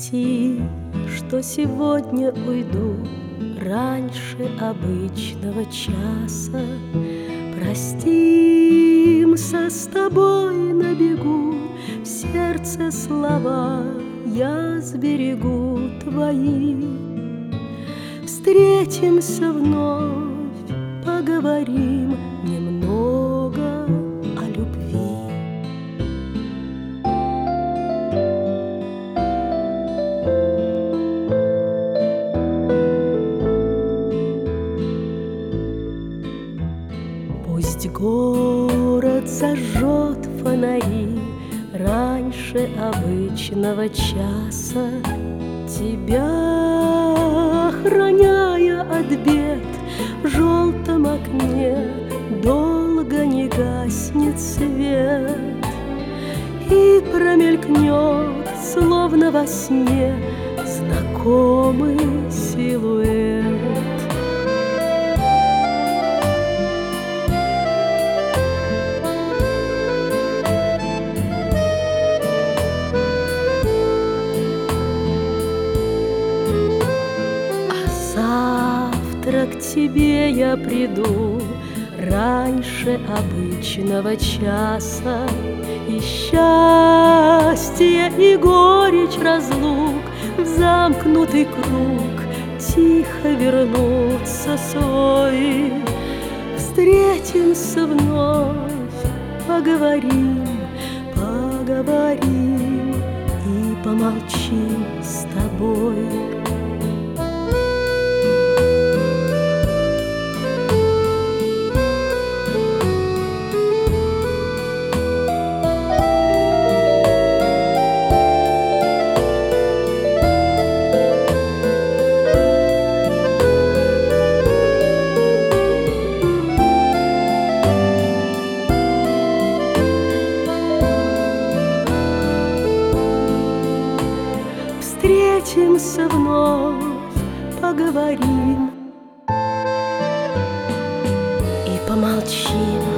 Прости, что сегодня уйду раньше обычного часа. Простимся с тобой на бегу, в сердце слова я сберегу твои. Встретимся вновь, поговорим немного о любви. Пусть город зажжет фонари раньше обычного часа, тебя охраняя от бед, в желтом окне долго не гаснет свет, и промелькнет, словно во сне, знакомый силуэт. Завтра к тебе я приду раньше обычного часа, и счастье, и горечь разлук в замкнутый круг тихо вернутся свой. Встретимся вновь, поговорим, поговорим и помолчим с тобой. Встретимся вновь, поговорим и помолчим.